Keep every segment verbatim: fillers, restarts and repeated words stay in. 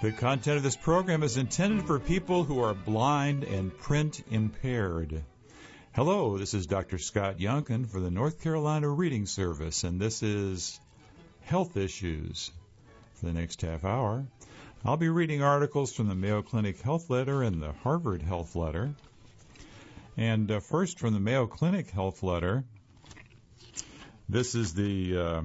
The content of this program is intended for people who are blind and print impaired. Hello, this is Doctor Scott Yonkin for the North Carolina Reading Service, and this is Health Issues. For the next half hour, I'll be reading articles from the Mayo Clinic Health Letter and the Harvard Health Letter. And uh, first from the Mayo Clinic Health Letter, this is the uh,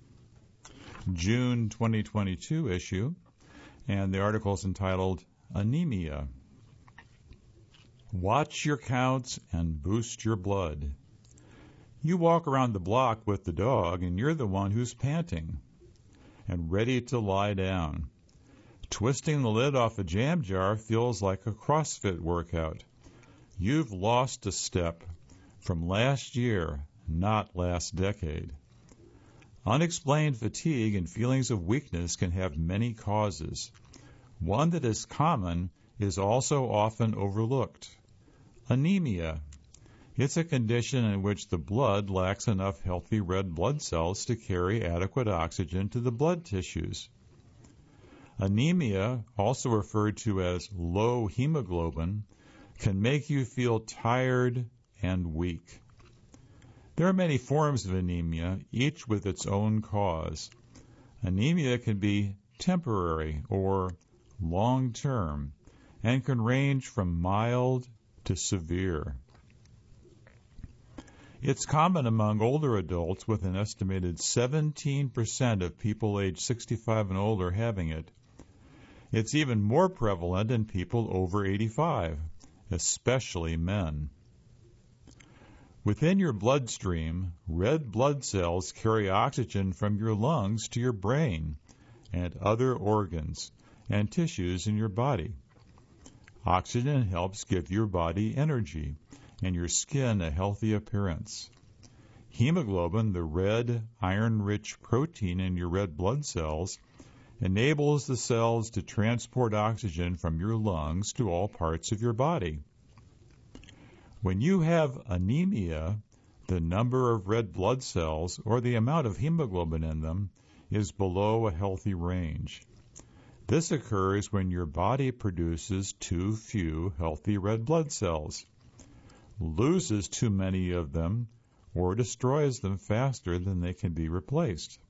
June twenty twenty-two issue. And the article is entitled Anemia. Watch your counts and boost your blood. You walk around the block with the dog, and you're the one who's panting and ready to lie down. Twisting the lid off a jam jar feels like a CrossFit workout. You've lost a step from last year, not last decade. Unexplained fatigue and feelings of weakness can have many causes. One that is common is also often overlooked. Anemia. It's a condition in which the blood lacks enough healthy red blood cells to carry adequate oxygen to the blood tissues. Anemia, also referred to as low hemoglobin, can make you feel tired and weak. There are many forms of anemia, each with its own cause. Anemia can be temporary or long-term and can range from mild to severe. It's common among older adults, with an estimated seventeen percent of people aged sixty-five and older having it. It's even more prevalent in people over eighty-five, especially men. Within your bloodstream, red blood cells carry oxygen from your lungs to your brain and other organs and tissues in your body. Oxygen helps give your body energy and your skin a healthy appearance. Hemoglobin, the red, iron-rich protein in your red blood cells, enables the cells to transport oxygen from your lungs to all parts of your body. When you have anemia, the number of red blood cells, or the amount of hemoglobin in them, is below a healthy range. This occurs when your body produces too few healthy red blood cells, loses too many of them, or destroys them faster than they can be replaced.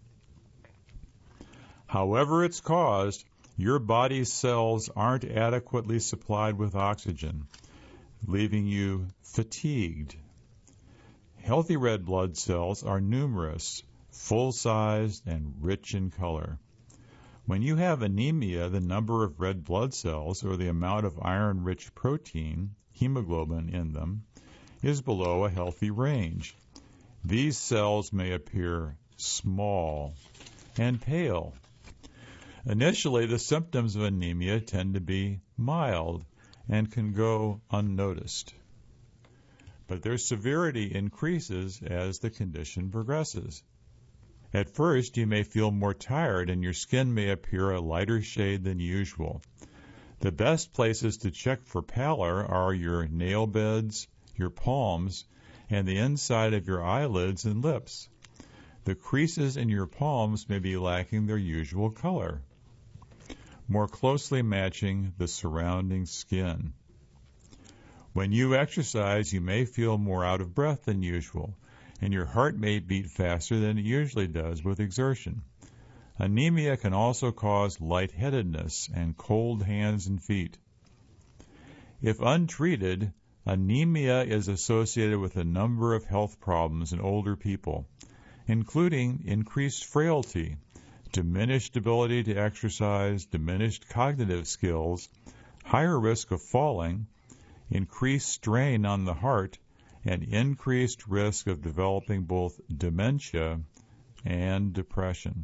However it's caused, your body's cells aren't adequately supplied with oxygen, leaving you fatigued. Healthy red blood cells are numerous, full-sized, and rich in color. When you have anemia, the number of red blood cells, or the amount of iron-rich protein, hemoglobin, in them, is below a healthy range. These cells may appear small and pale. Initially, the symptoms of anemia tend to be mild and can go unnoticed. But their severity increases as the condition progresses. At first, you may feel more tired and your skin may appear a lighter shade than usual. The best places to check for pallor are your nail beds, your palms, and the inside of your eyelids and lips. The creases in your palms may be lacking their usual color, more closely matching the surrounding skin. When you exercise, you may feel more out of breath than usual, and your heart may beat faster than it usually does with exertion. Anemia can also cause lightheadedness and cold hands and feet. If untreated, anemia is associated with a number of health problems in older people, including increased frailty, diminished ability to exercise, diminished cognitive skills, higher risk of falling, increased strain on the heart, and increased risk of developing both dementia and depression.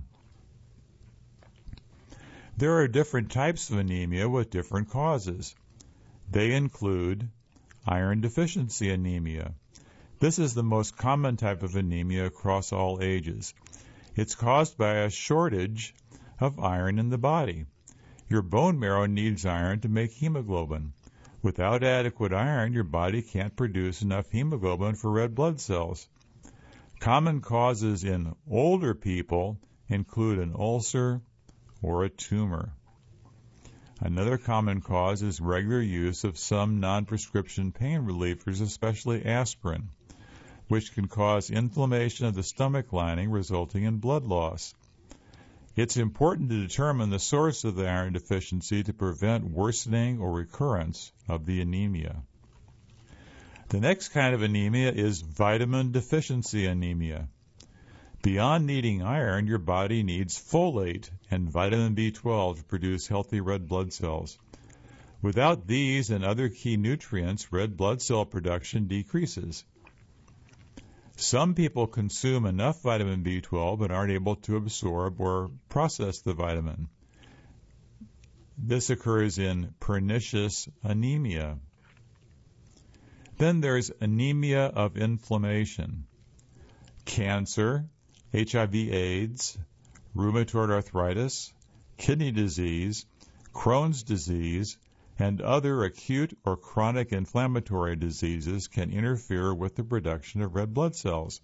There are different types of anemia with different causes. They include iron deficiency anemia. This is the most common type of anemia across all ages. It's caused by a shortage of iron in the body. Your bone marrow needs iron to make hemoglobin. Without adequate iron, your body can't produce enough hemoglobin for red blood cells. Common causes in older people include an ulcer or a tumor. Another common cause is regular use of some non-prescription pain relievers, especially aspirin, which can cause inflammation of the stomach lining, resulting in blood loss. It's important to determine the source of the iron deficiency to prevent worsening or recurrence of the anemia. The next kind of anemia is vitamin deficiency anemia. Beyond needing iron, your body needs folate and vitamin B twelve to produce healthy red blood cells. Without these and other key nutrients, red blood cell production decreases. Some people consume enough vitamin B twelve but aren't able to absorb or process the vitamin. This occurs in pernicious anemia. Then there's anemia of inflammation. Cancer, H I V AIDS, rheumatoid arthritis, kidney disease, Crohn's disease, and other acute or chronic inflammatory diseases can interfere with the production of red blood cells.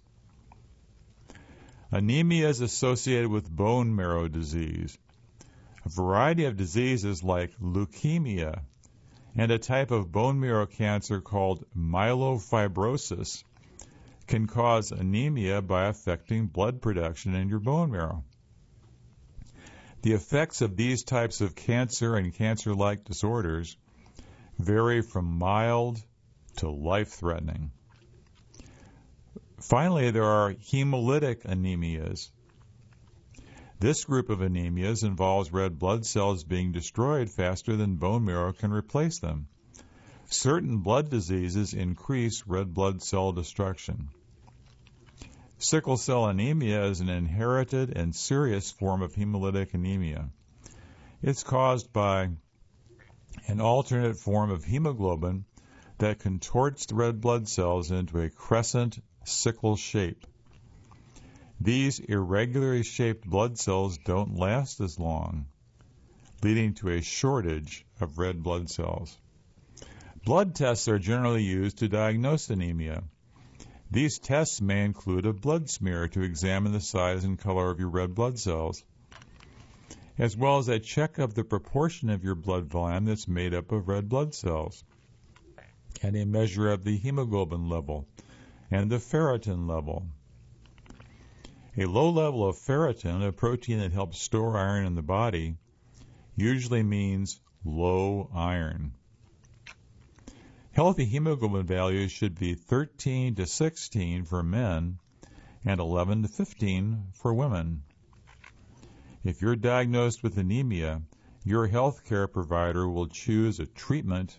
Anemia is associated with bone marrow disease. A variety of diseases like leukemia and a type of bone marrow cancer called myelofibrosis can cause anemia by affecting blood production in your bone marrow. The effects of these types of cancer and cancer-like disorders vary from mild to life-threatening. Finally, there are hemolytic anemias. This group of anemias involves red blood cells being destroyed faster than bone marrow can replace them. Certain blood diseases increase red blood cell destruction. Sickle cell anemia is an inherited and serious form of hemolytic anemia. It's caused by an alternate form of hemoglobin that contorts the red blood cells into a crescent sickle shape. These irregularly shaped blood cells don't last as long, leading to a shortage of red blood cells. Blood tests are generally used to diagnose anemia. These tests may include a blood smear to examine the size and color of your red blood cells, as well as a check of the proportion of your blood volume that's made up of red blood cells, and a measure of the hemoglobin level and the ferritin level. A low level of ferritin, a protein that helps store iron in the body, usually means low iron. Healthy hemoglobin values should be thirteen to sixteen for men and eleven to fifteen for women. If you're diagnosed with anemia, your health care provider will choose a treatment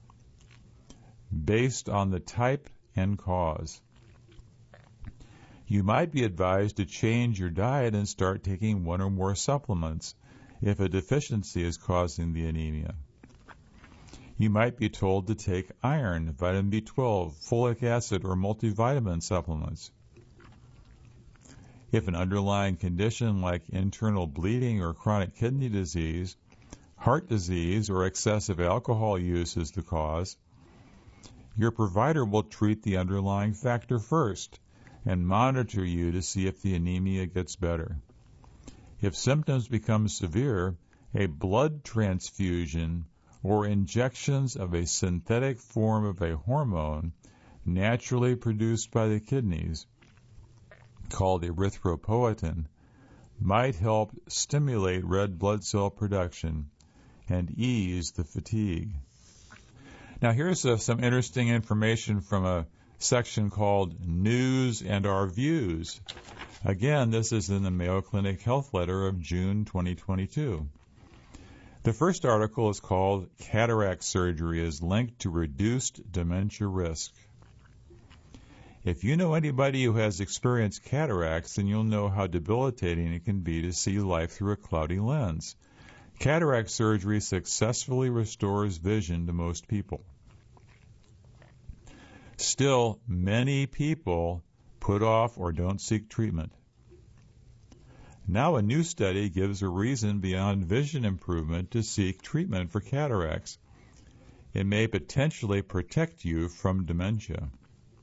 based on the type and cause. You might be advised to change your diet and start taking one or more supplements if a deficiency is causing the anemia. You might be told to take iron, vitamin B twelve, folic acid, or multivitamin supplements. If an underlying condition like internal bleeding or chronic kidney disease, heart disease, or excessive alcohol use is the cause, your provider will treat the underlying factor first and monitor you to see if the anemia gets better. If symptoms become severe, a blood transfusion or injections of a synthetic form of a hormone naturally produced by the kidneys, called erythropoietin, might help stimulate red blood cell production and ease the fatigue. Now here's uh, some interesting information from a section called News and Our Views. Again, this is in the Mayo Clinic Health Letter of June twenty twenty-two. The first article is called Cataract Surgery is Linked to Reduced Dementia Risk. If you know anybody who has experienced cataracts, then you'll know how debilitating it can be to see life through a cloudy lens. Cataract surgery successfully restores vision to most people. Still, many people put off or don't seek treatment. Now a new study gives a reason beyond vision improvement to seek treatment for cataracts. It may potentially protect you from dementia.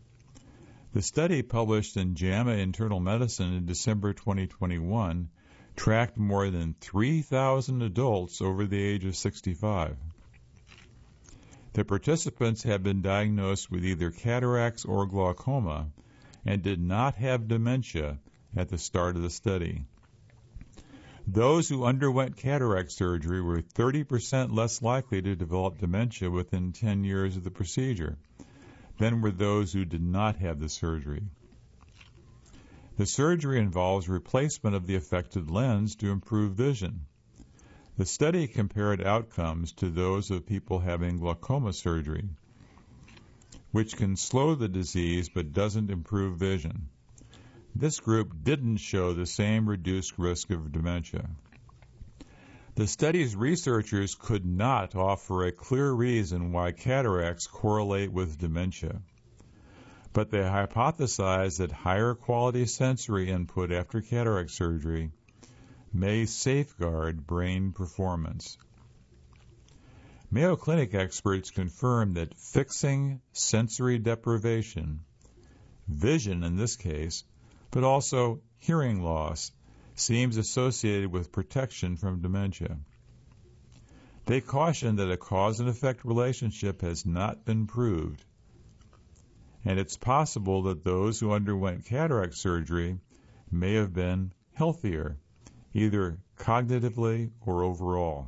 The study published in JAMA Internal Medicine in December twenty twenty-one tracked more than three thousand adults over the age of sixty-five. The participants had been diagnosed with either cataracts or glaucoma and did not have dementia at the start of the study. Those who underwent cataract surgery were thirty percent less likely to develop dementia within ten years of the procedure than were those who did not have the surgery. The surgery involves replacement of the affected lens to improve vision. The study compared outcomes to those of people having glaucoma surgery, which can slow the disease but doesn't improve vision. This group didn't show the same reduced risk of dementia. The study's researchers could not offer a clear reason why cataracts correlate with dementia, but they hypothesized that higher quality sensory input after cataract surgery may safeguard brain performance. Mayo Clinic experts confirmed that fixing sensory deprivation, vision in this case, but also hearing loss, seems associated with protection from dementia. They caution that a cause and effect relationship has not been proved, and it's possible that those who underwent cataract surgery may have been healthier, either cognitively or overall.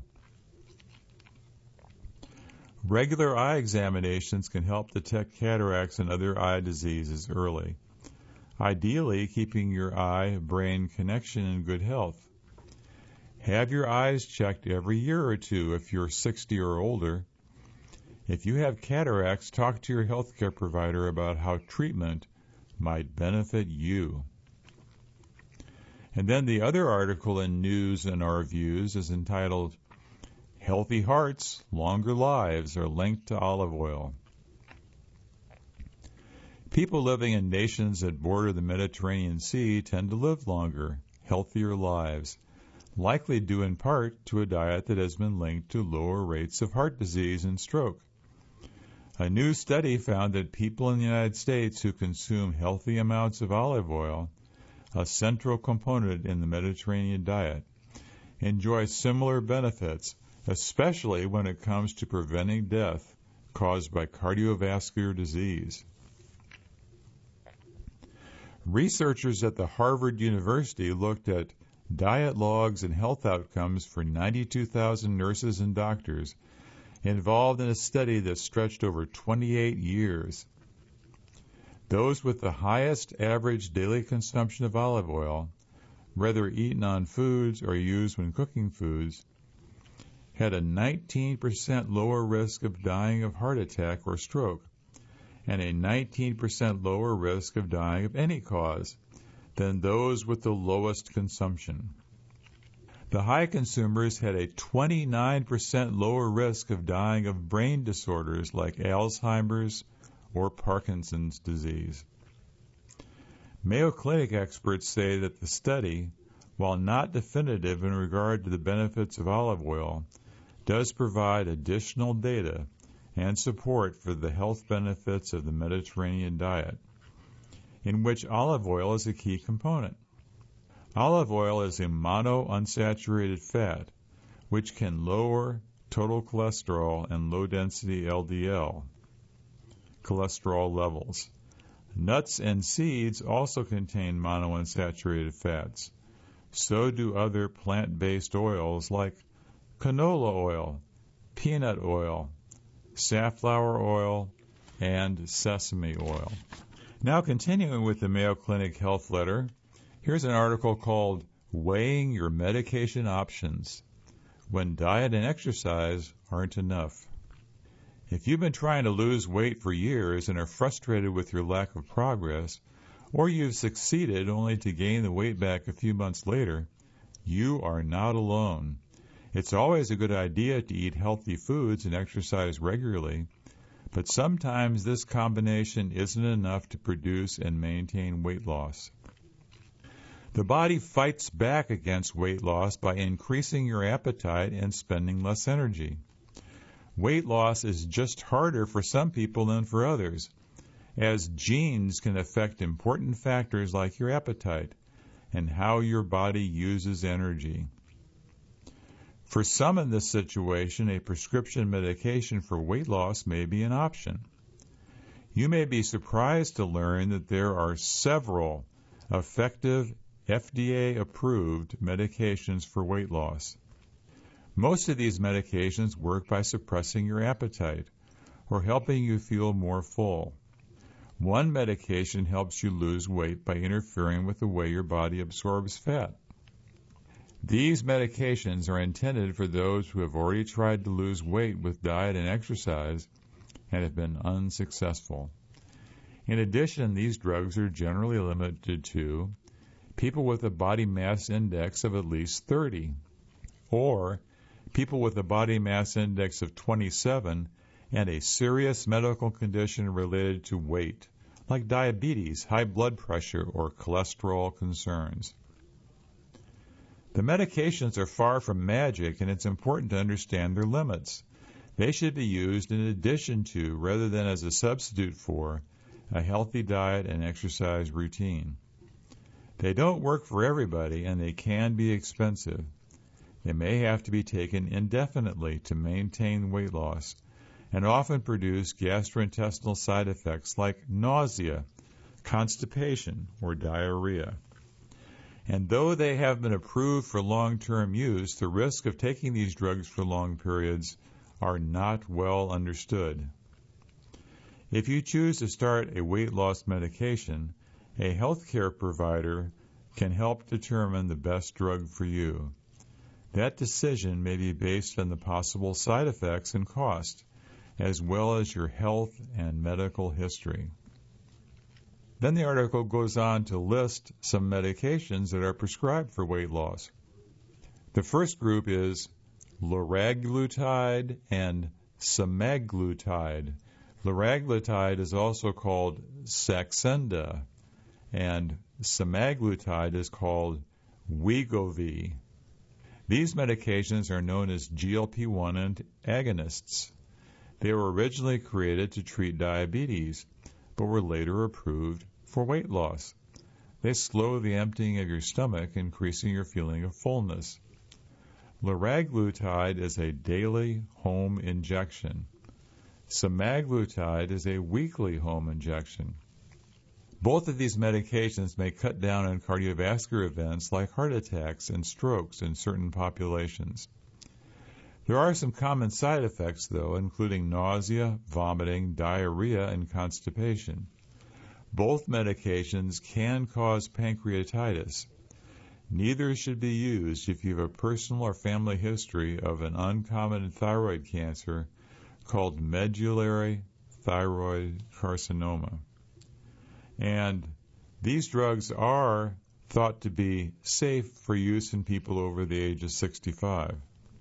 Regular eye examinations can help detect cataracts and other eye diseases early, ideally keeping your eye-brain connection in good health. Have your eyes checked every year or two if you're sixty or older. If you have cataracts, talk to your healthcare provider about how treatment might benefit you. And then the other article in News and Our Views is entitled, Healthy Hearts, Longer Lives Are Linked to Olive Oil. People living in nations that border the Mediterranean Sea tend to live longer, healthier lives, likely due in part to a diet that has been linked to lower rates of heart disease and stroke. A new study found that people in the United States who consume healthy amounts of olive oil, a central component in the Mediterranean diet, enjoy similar benefits, especially when it comes to preventing death caused by cardiovascular disease. Researchers at the Harvard University looked at diet logs and health outcomes for ninety-two thousand nurses and doctors involved in a study that stretched over twenty-eight years. Those with the highest average daily consumption of olive oil, whether eaten on foods or used when cooking foods, had a nineteen percent lower risk of dying of heart attack or stroke, and a nineteen percent lower risk of dying of any cause than those with the lowest consumption. The high consumers had a twenty-nine percent lower risk of dying of brain disorders like Alzheimer's or Parkinson's disease. Mayo Clinic experts say that the study, while not definitive in regard to the benefits of olive oil, does provide additional data and support for the health benefits of the Mediterranean diet, in which olive oil is a key component. Olive oil is a monounsaturated fat, which can lower total cholesterol and low-density L D L cholesterol levels. Nuts and seeds also contain monounsaturated fats. So do other plant-based oils like canola oil, peanut oil, safflower oil, and sesame oil. Now, continuing with the Mayo Clinic Health Letter, here's an article called Weighing Your Medication Options, When Diet and Exercise Aren't Enough. If you've been trying to lose weight for years and are frustrated with your lack of progress, or you've succeeded only to gain the weight back a few months later, you are not alone. It's always a good idea to eat healthy foods and exercise regularly, but sometimes this combination isn't enough to produce and maintain weight loss. The body fights back against weight loss by increasing your appetite and spending less energy. Weight loss is just harder for some people than for others, as genes can affect important factors like your appetite, and how your body uses energy. For some in this situation, a prescription medication for weight loss may be an option. You may be surprised to learn that there are several effective F D A-approved medications for weight loss. Most of these medications work by suppressing your appetite or helping you feel more full. One medication helps you lose weight by interfering with the way your body absorbs fat. These medications are intended for those who have already tried to lose weight with diet and exercise and have been unsuccessful. In addition, these drugs are generally limited to people with a body mass index of at least thirty, or people with a body mass index of twenty-seven and a serious medical condition related to weight, like diabetes, high blood pressure, or cholesterol concerns. The medications are far from magic, and it's important to understand their limits. They should be used in addition to, rather than as a substitute for, a healthy diet and exercise routine. They don't work for everybody, and they can be expensive. They may have to be taken indefinitely to maintain weight loss, and often produce gastrointestinal side effects like nausea, constipation, or diarrhea. And though they have been approved for long-term use, the risk of taking these drugs for long periods are not well understood. If you choose to start a weight loss medication, a healthcare provider can help determine the best drug for you. That decision may be based on the possible side effects and cost, as well as your health and medical history. Then the article goes on to list some medications that are prescribed for weight loss. The first group is liraglutide and semaglutide. Liraglutide is also called Saxenda, and semaglutide is called Wegovy. These medications are known as G L P one agonists. They were originally created to treat diabetes, but were later approved for weight loss. They slow the emptying of your stomach, increasing your feeling of fullness. Liraglutide is a daily home injection. Semaglutide is a weekly home injection. Both of these medications may cut down on cardiovascular events like heart attacks and strokes in certain populations. There are some common side effects, though, including nausea, vomiting, diarrhea, and constipation. Both medications can cause pancreatitis. Neither should be used if you have a personal or family history of an uncommon thyroid cancer called medullary thyroid carcinoma. And these drugs are thought to be safe for use in people over the age of sixty-five.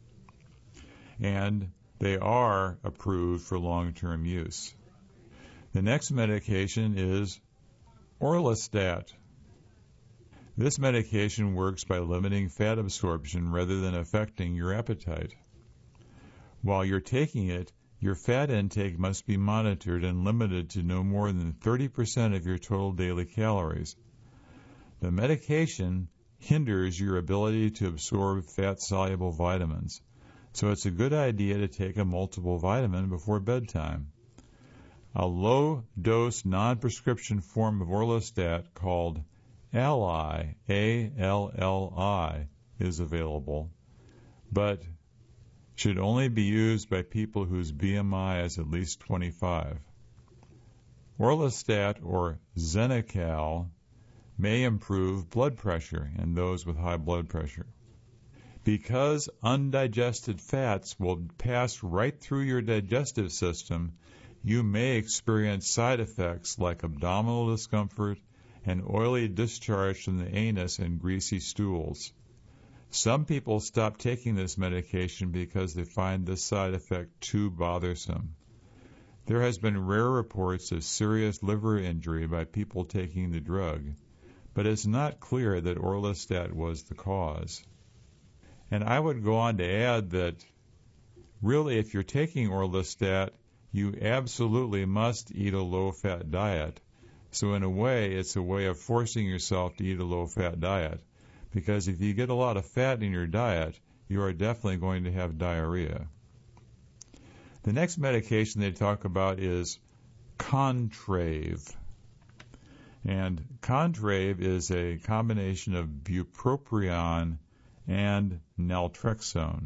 And they are approved for long-term use. The next medication is Orlistat. This medication works by limiting fat absorption rather than affecting your appetite. While you're taking it, your fat intake must be monitored and limited to no more than thirty percent of your total daily calories. The medication hinders your ability to absorb fat-soluble vitamins, so it's a good idea to take a multiple vitamin before bedtime. A low-dose non-prescription form of Orlistat called Alli, A L L I, is available, but should only be used by people whose B M I is at least twenty-five. Orlistat, or Xenical, may improve blood pressure in those with high blood pressure. Because undigested fats will pass right through your digestive system, you may experience side effects like abdominal discomfort and oily discharge from the anus and greasy stools. Some people stop taking this medication because they find this side effect too bothersome. There has been rare reports of serious liver injury by people taking the drug, but it's not clear that Orlistat was the cause. And I would go on to add that really if you're taking Orlistat, you absolutely must eat a low-fat diet. So in a way, it's a way of forcing yourself to eat a low-fat diet. because if you get a lot of fat in your diet, you are definitely going to have diarrhea. The next medication they talk about is Contrave. And Contrave is a combination of bupropion and naltrexone.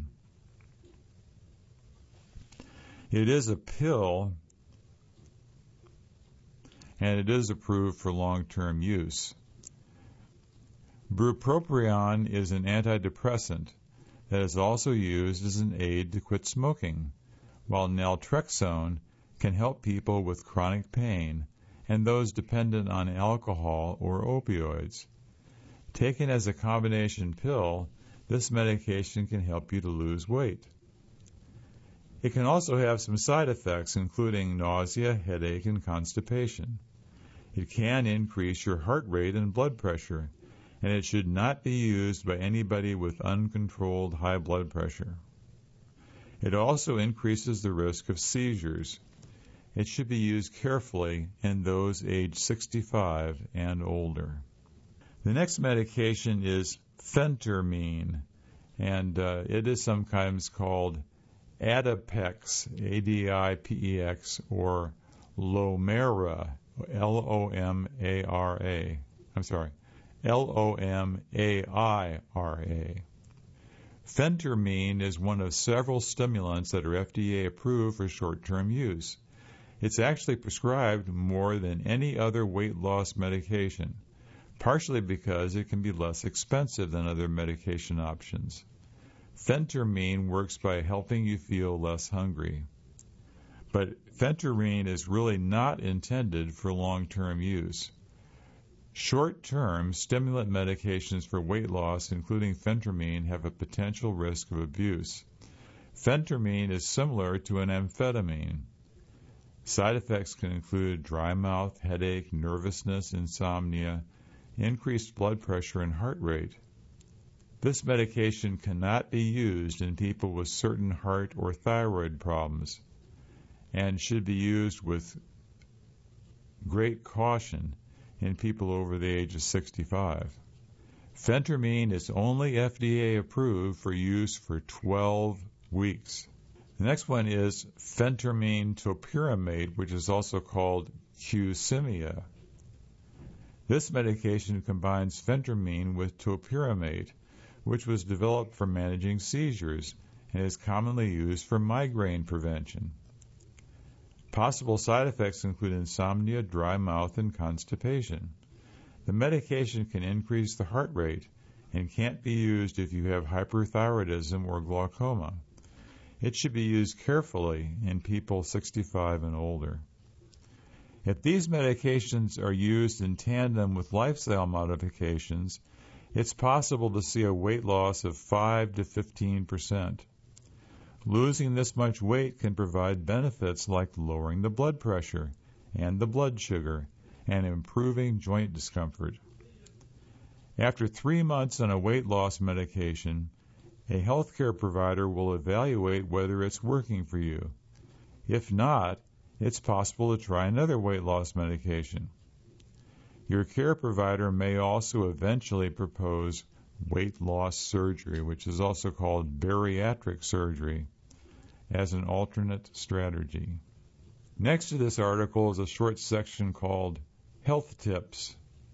It is a pill, and it is approved for long-term use. Bupropion is an antidepressant that is also used as an aid to quit smoking, while naltrexone can help people with chronic pain and those dependent on alcohol or opioids. Taken as a combination pill, this medication can help you to lose weight. It can also have some side effects, including nausea, headache, and constipation. It can increase your heart rate and blood pressure, and it should not be used by anybody with uncontrolled high blood pressure. It also increases the risk of seizures. It should be used carefully in those aged sixty-five and older. The next medication is phentermine, and uh, it is sometimes called Adipex, A D I P E X, or Lomara, L O M A R A. I'm sorry, L O M A I R A. Phentermine is one of several stimulants that are F D A approved for short-term use. It's actually prescribed more than any other weight loss medication, partially because it can be less expensive than other medication options. Phentermine works by helping you feel less hungry. But phentermine is really not intended for long-term use. Short-term stimulant medications for weight loss, including phentermine, have a potential risk of abuse. Phentermine is similar to an amphetamine. Side effects can include dry mouth, headache, nervousness, insomnia, increased blood pressure, and heart rate. This medication cannot be used in people with certain heart or thyroid problems and should be used with great caution in people over the age of sixty-five. Phentermine is only F D A approved for use for twelve weeks. The next one is phentermine topiramate, which is also called Qsymia. This medication combines phentermine with topiramate, which was developed for managing seizures and is commonly used for migraine prevention. Possible side effects include insomnia, dry mouth, and constipation. The medication can increase the heart rate and can't be used if you have hyperthyroidism or glaucoma. It should be used carefully in people sixty-five and older. If these medications are used in tandem with lifestyle modifications, it's possible to see a weight loss of five to fifteen percent. Losing this much weight can provide benefits like lowering the blood pressure and the blood sugar and improving joint discomfort. After three months on a weight loss medication, a healthcare provider will evaluate whether it's working for you. If not, it's possible to try another weight loss medication. Your care provider may also eventually propose weight loss surgery, which is also called bariatric surgery, as an alternate strategy. Next to this article is a short section called Health Tips,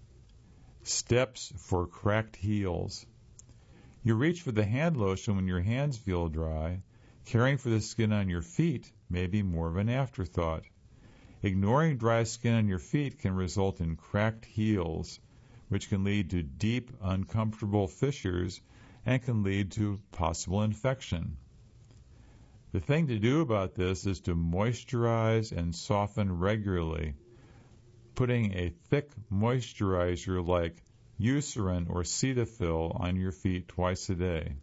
Steps for Cracked Heels. You reach for the hand lotion when your hands feel dry. Caring for the skin on your feet may be more of an afterthought. Ignoring dry skin on your feet can result in cracked heels, which can lead to deep, uncomfortable fissures and can lead to possible infection. The thing to do about this is to moisturize and soften regularly, putting a thick moisturizer like Eucerin or Cetaphil on your feet twice a day.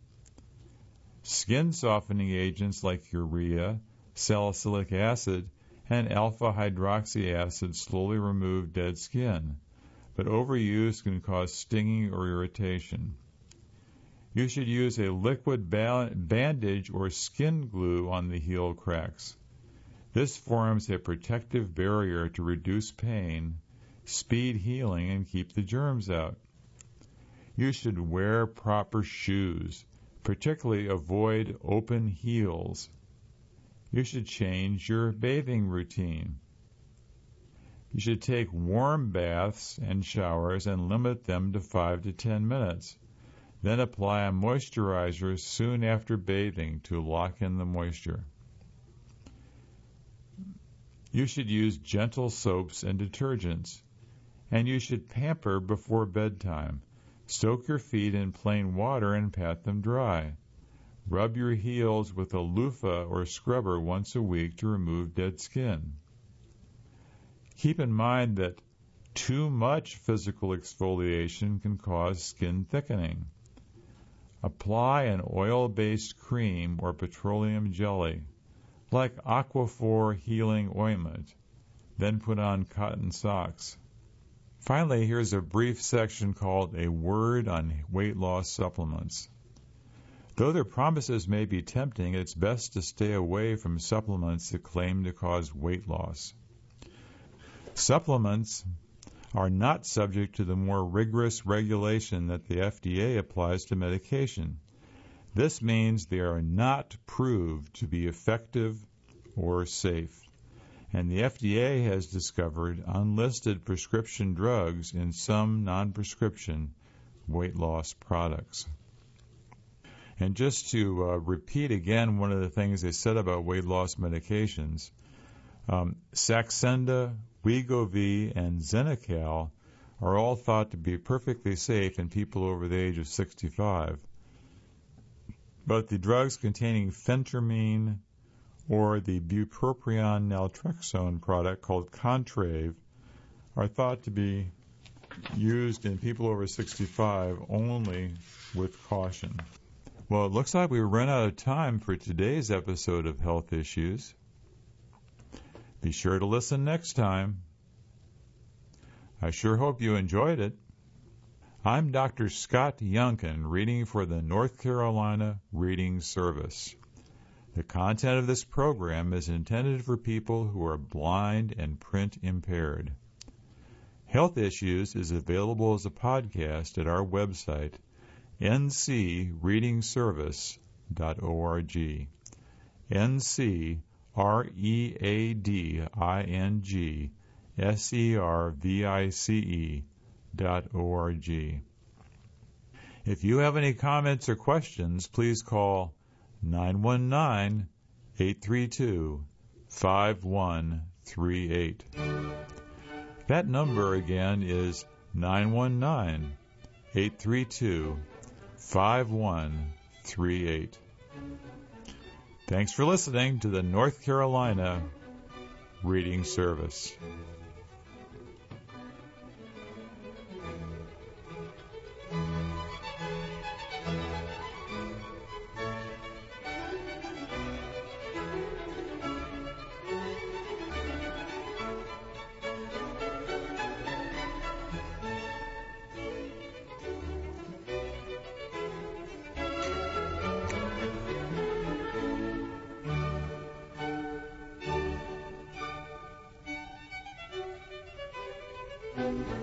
Skin softening agents like urea, salicylic acid, and alpha hydroxy acid slowly remove dead skin, but overuse can cause stinging or irritation. You should use a liquid ba- bandage or skin glue on the heel cracks. This forms a protective barrier to reduce pain, speed healing, and keep the germs out. You should wear proper shoes, particularly avoid open heels. You should change your bathing routine. You should take warm baths and showers and limit them to five to ten minutes. Then apply a moisturizer soon after bathing to lock in the moisture. You should use gentle soaps and detergents. And you should pamper before bedtime. Soak your feet in plain water and pat them dry. Rub your heels with a loofah or scrubber once a week to remove dead skin. Keep in mind that too much physical exfoliation can cause skin thickening. Apply an oil-based cream or petroleum jelly, like Aquaphor Healing Ointment, then put on cotton socks. Finally, here's a brief section called A Word on Weight Loss Supplements. Though their promises may be tempting, it's best to stay away from supplements that claim to cause weight loss. Supplements are not subject to the more rigorous regulation that the F D A applies to medication. This means they are not proved to be effective or safe. And the F D A has discovered unlisted prescription drugs in some non-prescription weight loss products. And just to uh, repeat again one of the things they said about weight loss medications, um, Saxenda, Wegovy, and Xenical are all thought to be perfectly safe in people over the age of sixty-five. But the drugs containing phentermine or the bupropion naltrexone product called Contrave are thought to be used in people over sixty-five only with caution. Well, it looks like we've run out of time for today's episode of Health Issues. Be sure to listen next time. I sure hope you enjoyed it. I'm Doctor Scott Yunkin, reading for the North Carolina Reading Service. The content of this program is intended for people who are blind and print impaired. Health Issues is available as a podcast at our website, n c reading service dot org. N C R E A D I N G S E R V I C E dot org. If you have any comments or questions, please call nine one nine, eight three two, five one three eight. That number again is nine one nine, eight three two, five one three eight. Thanks for listening to the North Carolina Reading Service. Thank you.